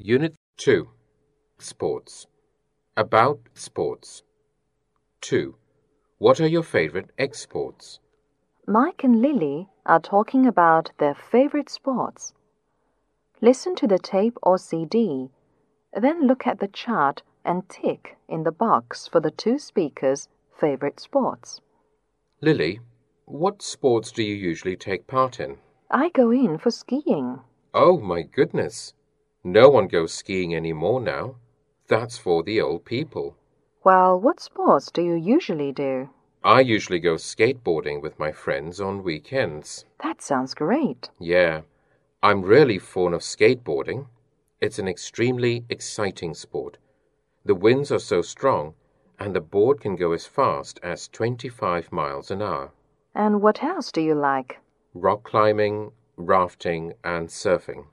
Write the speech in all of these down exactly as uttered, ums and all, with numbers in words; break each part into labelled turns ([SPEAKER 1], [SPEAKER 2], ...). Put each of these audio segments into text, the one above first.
[SPEAKER 1] Unit two. Sports. About sports. two. What are your favorite exports?
[SPEAKER 2] Mike and Lily are talking about their favorite sports. Listen to the tape or C D, then look at the chart and tick in the box for the two speakers' favorite sports.
[SPEAKER 1] Lily, what sports do you usually take part in?
[SPEAKER 2] I go in for skiing.
[SPEAKER 1] Oh, my goodness. No one goes skiing anymore now. That's for the old people.
[SPEAKER 2] Well, what sports do you usually do?
[SPEAKER 1] I usually go skateboarding with my friends on weekends.
[SPEAKER 2] That sounds great.
[SPEAKER 1] Yeah, I'm really fond of skateboarding. It's an extremely exciting sport. The winds are so strong, and the board can go as fast as twenty-five miles an hour.
[SPEAKER 2] And what else do you like?
[SPEAKER 1] Rock climbing, rafting, and surfing.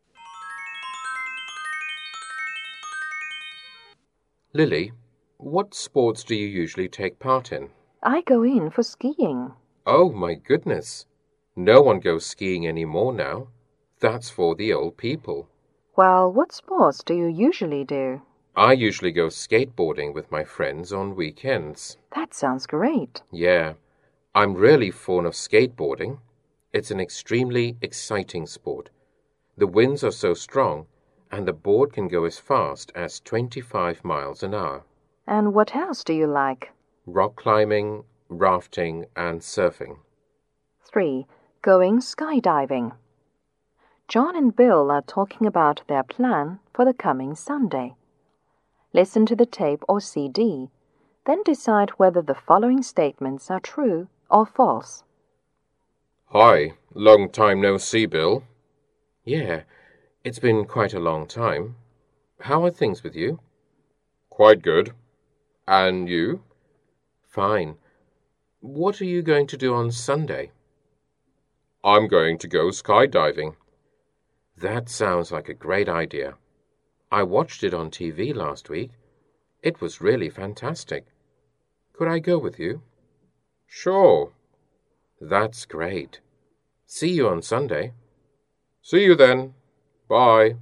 [SPEAKER 1] Lily, what sports do you usually take part in?
[SPEAKER 2] I go in for skiing.
[SPEAKER 1] Oh, my goodness. No one goes skiing anymore now. That's for the old people.
[SPEAKER 2] Well, what sports do you usually do?
[SPEAKER 1] I usually go skateboarding with my friends on weekends.
[SPEAKER 2] That sounds great.
[SPEAKER 1] Yeah, I'm really fond of skateboarding. It's an extremely exciting sport. The winds are so strong, and the board can go as fast as twenty-five miles an hour.
[SPEAKER 2] And what else do you like?
[SPEAKER 1] Rock climbing, rafting, and surfing.
[SPEAKER 2] three. Going skydiving. John and Bill are talking about their plan for the coming Sunday. Listen to the tape or C D, then decide whether the following statements are true or false.
[SPEAKER 1] Hi, long time no see, Bill. Yeah, it's been quite a long time. How are things with you? Quite good. And you? Fine. What are you going to do on Sunday? I'm going to go skydiving. That sounds like a great idea. I watched it on T V last week. It was really fantastic. Could I go with you? Sure. That's great. See you on Sunday. See you then. Bye.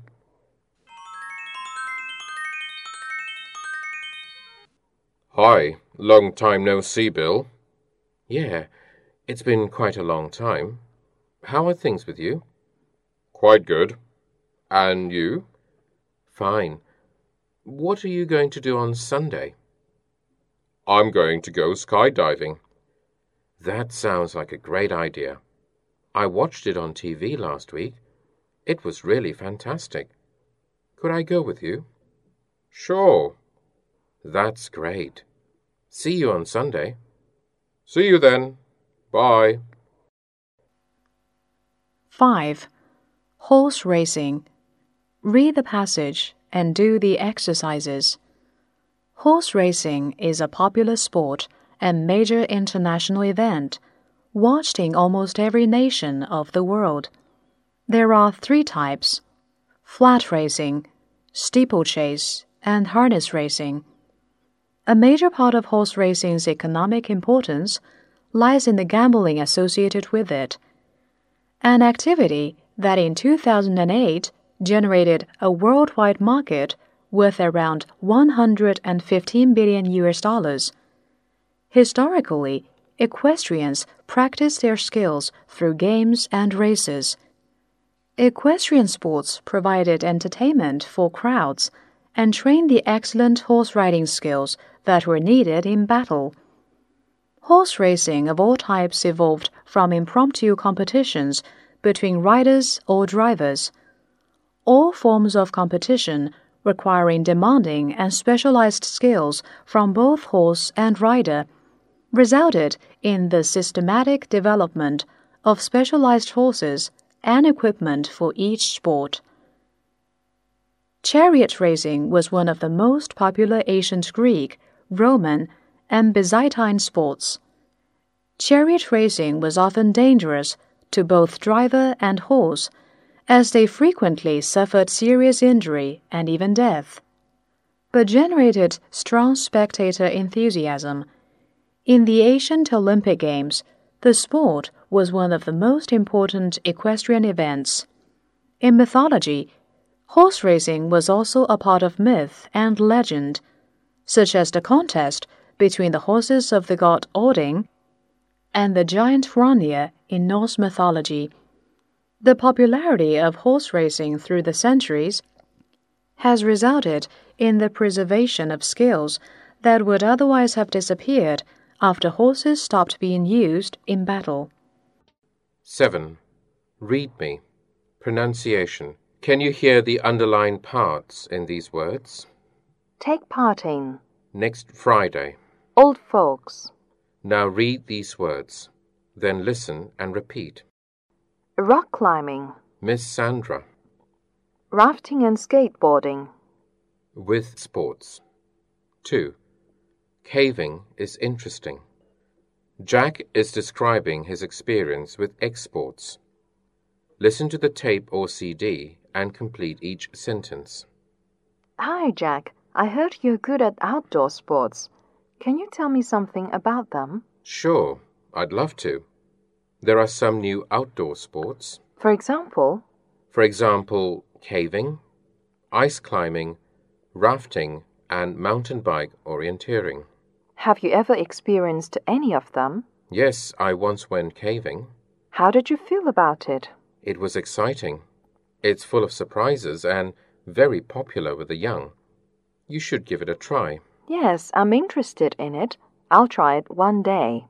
[SPEAKER 1] Hi, long time no see, Bill. Yeah, it's been quite a long time. How are things with you? Quite good. And you? Fine. What are you going to do on Sunday? I'm going to go skydiving. That sounds like a great idea. I watched it on T V last week. It was really fantastic. Could I go with you? Sure. That's great. See you on Sunday. See you then. Bye.
[SPEAKER 3] five. Horse racing. Read the passage and do the exercises. Horse racing is a popular sport and major international event, watched in almost every nation of the world. There are three types: flat racing, steeplechase, and harness racing. A major part of horse racing's economic importance lies in the gambling associated with it, an activity that in two thousand eight generated a worldwide market worth around one hundred fifteen billion U S dollars. Historically, equestrians practiced their skills through games and races. Equestrian sports provided entertainment for crowds and trained the excellent horse riding skills that were needed in battle. Horse racing of all types evolved from impromptu competitions between riders or drivers. All forms of competition requiring demanding and specialized skills from both horse and rider resulted in the systematic development of specialized horses and equipment for each sport. Chariot racing was one of the most popular ancient Greek, Roman, and Byzantine sports. Chariot racing was often dangerous to both driver and horse, as they frequently suffered serious injury and even death, but generated strong spectator enthusiasm. In the ancient Olympic Games, the sport was one of the most important equestrian events. In mythology, Horse racing was also a part of myth and legend, such as the contest between the horses of the god Odin and the giant Hrungnir in Norse mythology. The popularity of horse racing through the centuries has resulted in the preservation of skills that would otherwise have disappeared after horses stopped being used in battle.
[SPEAKER 1] seven. Read me. Pronunciation. Can you hear the underlined parts in these words?
[SPEAKER 2] Take part in.
[SPEAKER 1] Next Friday.
[SPEAKER 2] Old folks.
[SPEAKER 1] Now read these words. Then listen and repeat.
[SPEAKER 2] Rock climbing.
[SPEAKER 1] Miss Sandra.
[SPEAKER 2] Rafting and skateboarding.
[SPEAKER 1] With sports. two. Caving is interesting. Jack is describing his experience with exports. Listen to the tape or C D and complete each sentence.
[SPEAKER 2] Hi, Jack. I heard you're good at outdoor sports. Can you tell me something about them?
[SPEAKER 1] Sure, I'd love to. There are some new outdoor sports.
[SPEAKER 2] For example?
[SPEAKER 1] For example, caving, ice climbing, rafting, and mountain bike orienteering.
[SPEAKER 2] Have you ever experienced any of them?
[SPEAKER 1] Yes, I once went caving.
[SPEAKER 2] How did you feel about it?
[SPEAKER 1] It was exciting. It's full of surprises and very popular with the young. You should give it a try.
[SPEAKER 2] Yes, I'm interested in it. I'll try it one day.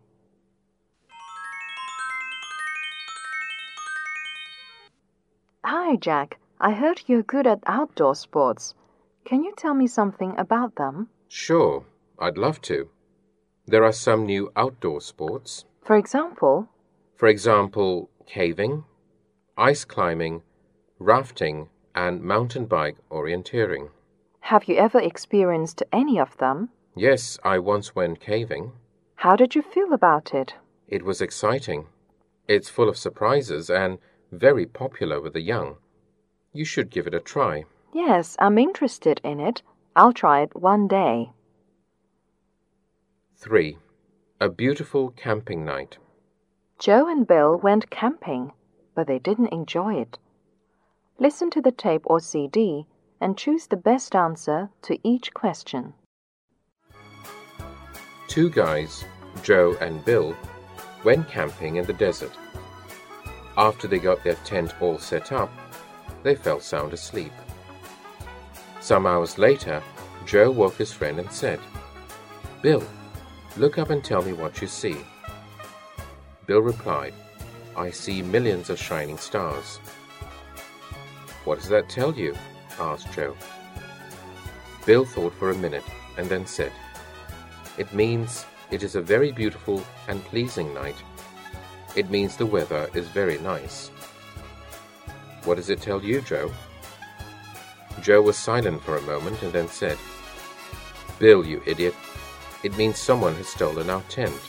[SPEAKER 2] Hi, Jack. I heard you're good at outdoor sports. Can you tell me something about them?
[SPEAKER 1] Sure, I'd love to. There are some new outdoor sports.
[SPEAKER 2] For example?
[SPEAKER 1] For example, caving, ice climbing, rafting, and mountain bike orienteering.
[SPEAKER 2] Have you ever experienced any of them?
[SPEAKER 1] Yes, I once went caving.
[SPEAKER 2] How did you feel about it?
[SPEAKER 1] It was exciting. It's full of surprises and very popular with the young. You should give it a try.
[SPEAKER 2] Yes, I'm interested in it. I'll try it one day.
[SPEAKER 1] three. A beautiful camping night.
[SPEAKER 2] Joe and Bill went camping, but they didn't enjoy it. Listen to the tape or C D and choose the best answer to each question.
[SPEAKER 1] Two guys, Joe and Bill, went camping in the desert. After they got their tent all set up, they fell sound asleep. Some hours later, Joe woke his friend and said, "Bill, look up and tell me what you see." Bill replied, "I see millions of shining stars." "What does that tell you?" asked Joe. Bill thought for a minute and then said, "It means it is a very beautiful and pleasing night. It means the weather is very nice." "What does it tell you, Joe?" Joe was silent for a moment and then said, "Bill, you idiot, it means someone has stolen our tent."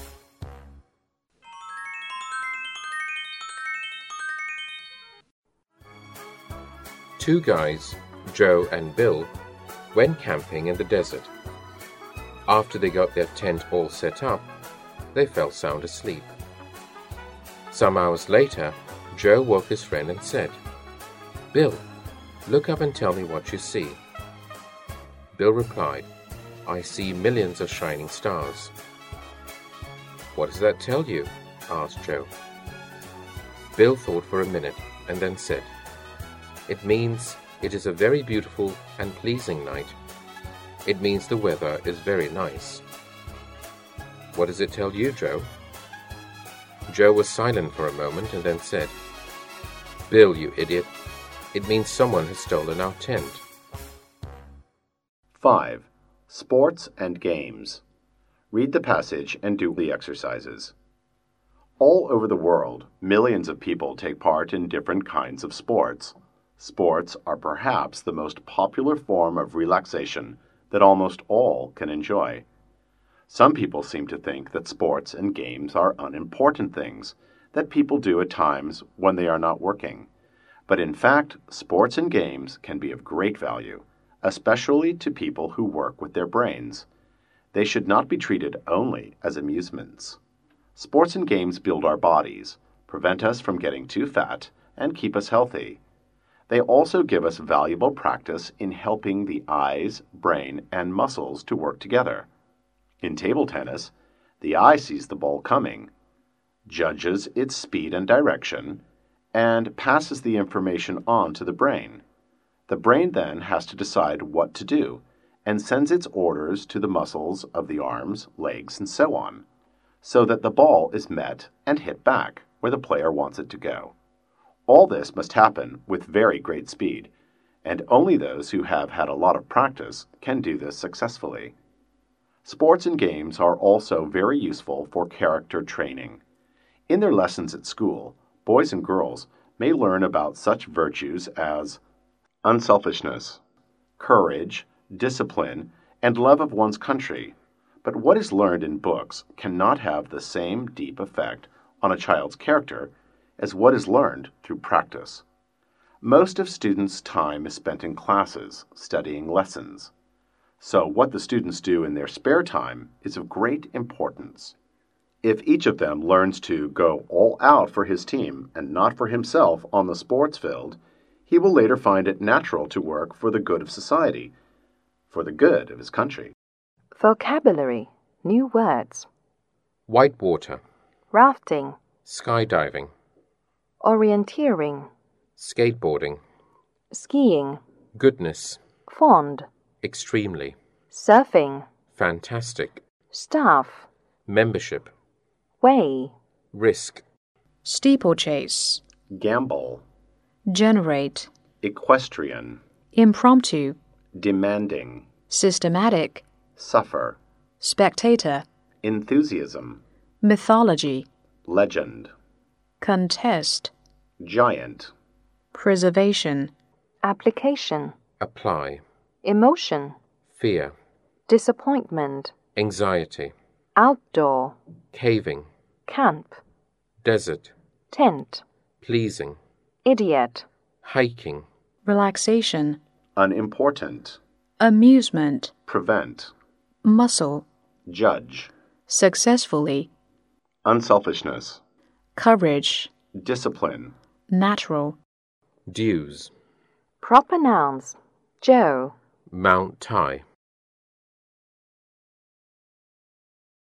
[SPEAKER 1] Two guys, Joe and Bill, went camping in the desert. After they got their tent all set up, they fell sound asleep. Some hours later, Joe woke his friend and said, "Bill, look up and tell me what you see." Bill replied, "I see millions of shining stars." "What does that tell you?" asked Joe. Bill thought for a minute and then said, "It means it is a very beautiful and pleasing night. It means the weather is very nice." "What does it tell you, Joe?" Joe was silent for a moment and then said, "Bill, you idiot, it means someone has stolen our tent."
[SPEAKER 4] five. Sports and games. Read the passage and do the exercises. All over the world, millions of people take part in different kinds of sports. Sports are perhaps the most popular form of relaxation that almost all can enjoy. Some people seem to think that sports and games are unimportant things that people do at times when they are not working. But in fact, sports and games can be of great value, especially to people who work with their brains. They should not be treated only as amusements. Sports and games build our bodies, prevent us from getting too fat, and keep us healthy. They also give us valuable practice in helping the eyes, brain, and muscles to work together. In table tennis, the eye sees the ball coming, judges its speed and direction, and passes the information on to the brain. The brain then has to decide what to do and sends its orders to the muscles of the arms, legs, and so on, so that the ball is met and hit back where the player wants it to go. All this must happen with very great speed, and only those who have had a lot of practice can do this successfully. Sports and games are also very useful for character training. In their lessons at school, boys and girls may learn about such virtues as unselfishness, courage, discipline, and love of one's country. But what is learned in books cannot have the same deep effect on a child's character as what is learned through practice. Most of students' time is spent in classes, studying lessons. So what the students do in their spare time is of great importance. If each of them learns to go all out for his team and not for himself on the sports field, he will later find it natural to work for the good of society, for the good of his country.
[SPEAKER 2] Vocabulary. New words.
[SPEAKER 1] Whitewater.
[SPEAKER 2] Rafting.
[SPEAKER 1] Skydiving.
[SPEAKER 2] Orienteering.
[SPEAKER 1] Skateboarding.
[SPEAKER 2] Skiing.
[SPEAKER 1] Goodness.
[SPEAKER 2] Fond.
[SPEAKER 1] Extremely.
[SPEAKER 2] Surfing.
[SPEAKER 1] Fantastic.
[SPEAKER 2] Staff.
[SPEAKER 1] Membership.
[SPEAKER 2] Way.
[SPEAKER 1] Risk.
[SPEAKER 3] Steeplechase.
[SPEAKER 4] Gamble,
[SPEAKER 3] Generate.
[SPEAKER 4] equestrian,
[SPEAKER 3] Impromptu.
[SPEAKER 4] demanding,
[SPEAKER 3] Systematic.
[SPEAKER 4] suffer,
[SPEAKER 3] Spectator.
[SPEAKER 4] enthusiasm,
[SPEAKER 3] Mythology.
[SPEAKER 4] legend,
[SPEAKER 3] Contest.
[SPEAKER 4] giant,
[SPEAKER 3] Preservation.
[SPEAKER 2] Application.
[SPEAKER 1] Apply.
[SPEAKER 2] Emotion.
[SPEAKER 1] Fear.
[SPEAKER 2] Disappointment.
[SPEAKER 1] Anxiety.
[SPEAKER 2] Outdoor.
[SPEAKER 1] Caving.
[SPEAKER 2] Camp.
[SPEAKER 1] Desert.
[SPEAKER 2] Tent.
[SPEAKER 1] Pleasing.
[SPEAKER 2] Idiot.
[SPEAKER 1] Hiking.
[SPEAKER 3] Relaxation.
[SPEAKER 4] unimportant,
[SPEAKER 3] Amusement.
[SPEAKER 4] prevent,
[SPEAKER 3] Muscle.
[SPEAKER 4] judge,
[SPEAKER 3] Successfully.
[SPEAKER 4] unselfishness,
[SPEAKER 3] Courage.
[SPEAKER 4] discipline,
[SPEAKER 3] Natural.
[SPEAKER 1] Dues.
[SPEAKER 2] Proper nouns. Joe.
[SPEAKER 1] Mount Tai.